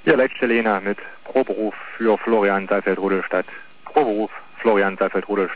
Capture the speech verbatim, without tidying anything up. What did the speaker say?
Hier Leitstelle Jena mit Proberuf für Florian Saalfeld-Rudolstadt. Proberuf Florian Saalfeld-Rudolstadt.